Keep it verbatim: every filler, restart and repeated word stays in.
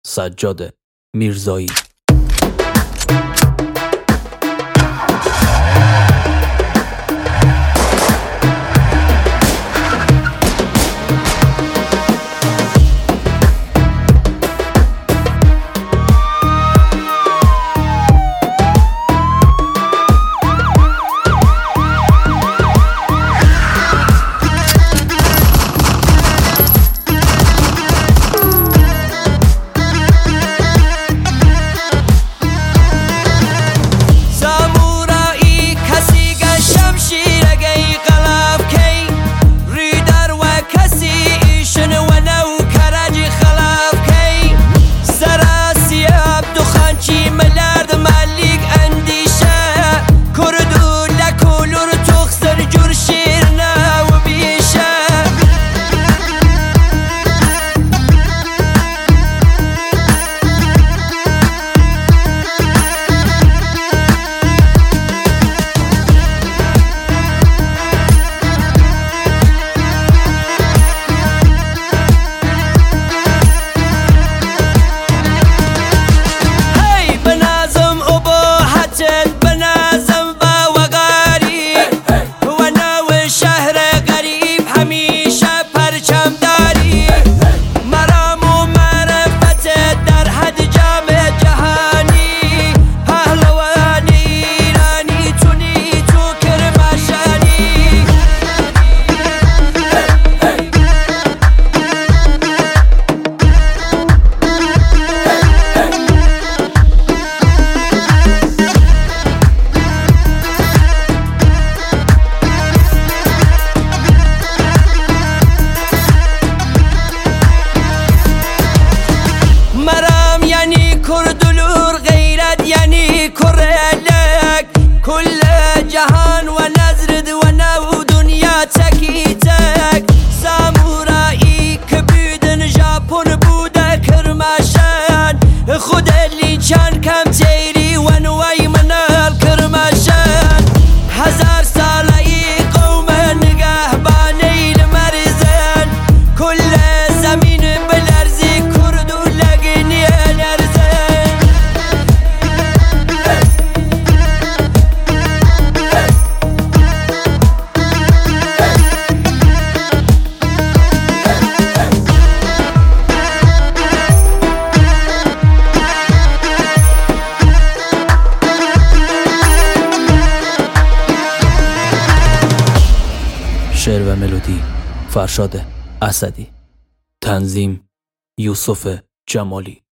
سجاد میرزایی. کردلور غیرت یعنی کرلک کل جهان و نظرد و نو دنیا تکی تک سامورایی که بیدن ژاپن بوده کرماشن خود لی چند کم تیری و نوی منال کرماشن هزار سالی قوم نگه بانی لمرزن کل زمین بلرزی کرد و لگنی شعر و ملودی فرشاد اسدی، تنظیم یوسف جمالی.